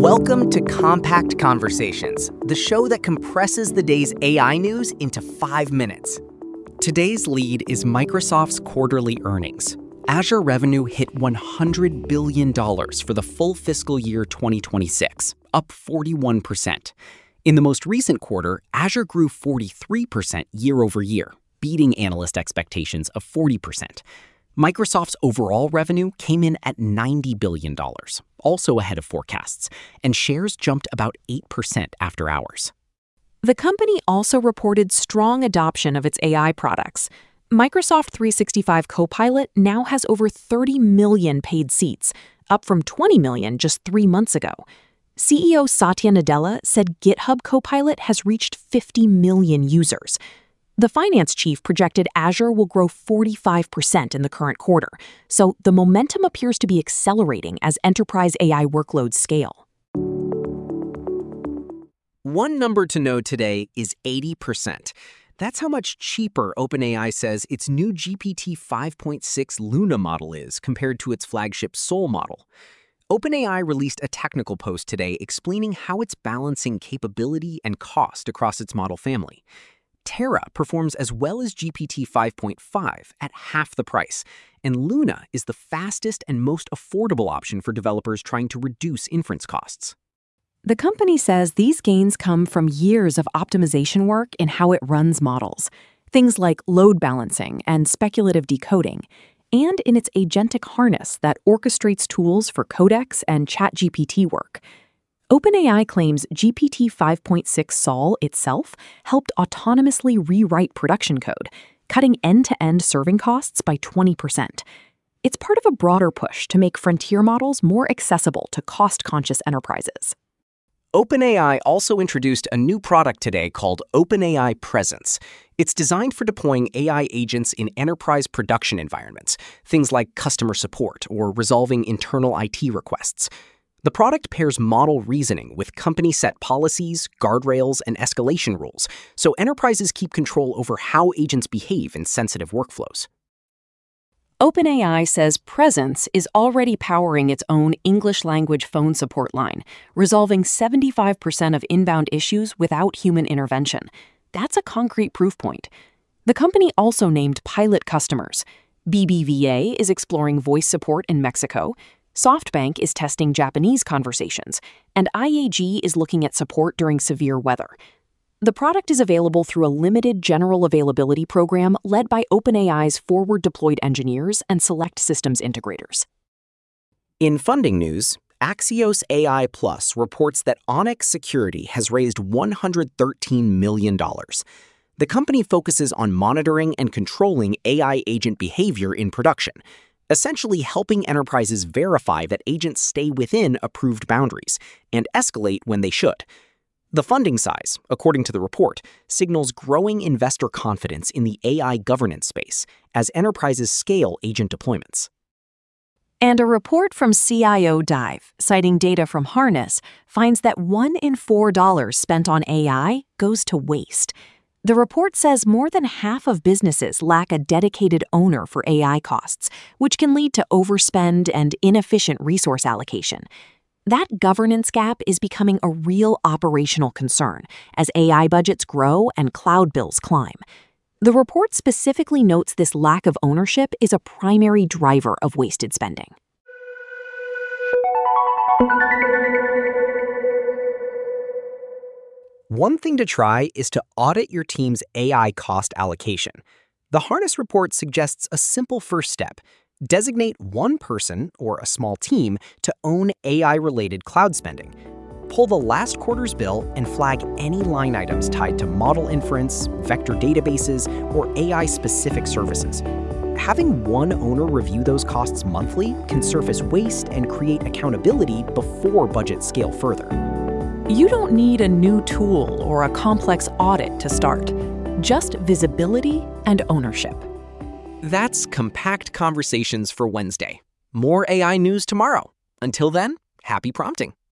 Welcome to Compact Conversations, the show that compresses the day's AI news into 5 minutes. Today's lead is Microsoft's quarterly earnings. Azure revenue hit $100 billion for the full fiscal year 2026, up 41%. In the most recent quarter, Azure grew 43% year over year, beating analyst expectations of 40%. Microsoft's overall revenue came in at $90 billion, also ahead of forecasts, and shares jumped about 8% after hours. The company also reported strong adoption of its AI products. Microsoft 365 Copilot now has over 30 million paid seats, up from 20 million just 3 months ago. CEO Satya Nadella said GitHub Copilot has reached 50 million users. The finance chief projected Azure will grow 45% in the current quarter, so the momentum appears to be accelerating as enterprise AI workloads scale. One number to know today is 80%. That's how much cheaper OpenAI says its new GPT 5.6 Luna model is compared to its flagship Sol model. OpenAI released a technical post today explaining how it's balancing capability and cost across its model family. Terra performs as well as GPT 5.5 at half the price, and Luna is the fastest and most affordable option for developers trying to reduce inference costs. The company says these gains come from years of optimization work in how it runs models, things like load balancing and speculative decoding, and in its agentic harness that orchestrates tools for Codex and ChatGPT work. OpenAI claims GPT 5.6 Sol itself helped autonomously rewrite production code, cutting end-to-end serving costs by 20%. It's part of a broader push to make frontier models more accessible to cost-conscious enterprises. OpenAI also introduced a new product today called OpenAI Presence. It's designed for deploying AI agents in enterprise production environments, things like customer support or resolving internal IT requests. The product pairs model reasoning with company-set policies, guardrails, and escalation rules, so enterprises keep control over how agents behave in sensitive workflows. OpenAI says Presence is already powering its own English-language phone support line, resolving 75% of inbound issues without human intervention. That's a concrete proof point. The company also named pilot customers. BBVA is exploring voice support in Mexico, SoftBank is testing Japanese conversations, and IAG is looking at support during severe weather. The product is available through a limited general availability program led by OpenAI's forward-deployed engineers and select systems integrators. In funding news, Axios AI Plus reports that Onyx Security has raised $113 million. The company focuses on monitoring and controlling AI agent behavior in production, essentially helping enterprises verify that agents stay within approved boundaries and escalate when they should. The funding size, according to the report, signals growing investor confidence in the AI governance space as enterprises scale agent deployments. And a report from CIO Dive, citing data from Harness, finds that $1 in $4 spent on AI goes to waste. The report says more than half of businesses lack a dedicated owner for AI costs, which can lead to overspend and inefficient resource allocation. That governance gap is becoming a real operational concern as AI budgets grow and cloud bills climb. The report specifically notes this lack of ownership is a primary driver of wasted spending. One thing to try is to audit your team's AI cost allocation. The Harness report suggests a simple first step. Designate one person or a small team to own AI-related cloud spending. Pull the last quarter's bill and flag any line items tied to model inference, vector databases, or AI-specific services. Having one owner review those costs monthly can surface waste and create accountability before budgets scale further. You don't need a new tool or a complex audit to start. Just visibility and ownership. That's Compact Conversations for Wednesday. More AI news tomorrow. Until then, happy prompting.